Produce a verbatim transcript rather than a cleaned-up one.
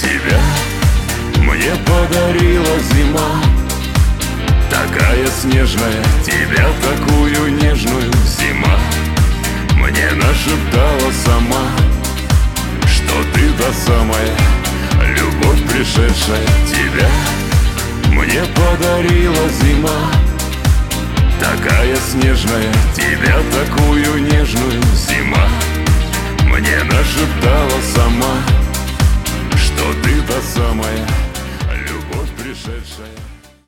тебя мне подарила зима. Такая снежная, тебя такую нежную зима мне нашептала сама, что ты та самая любовь пришедшая. Тебя мне подарила зима. Такая снежная, тебя такую нежную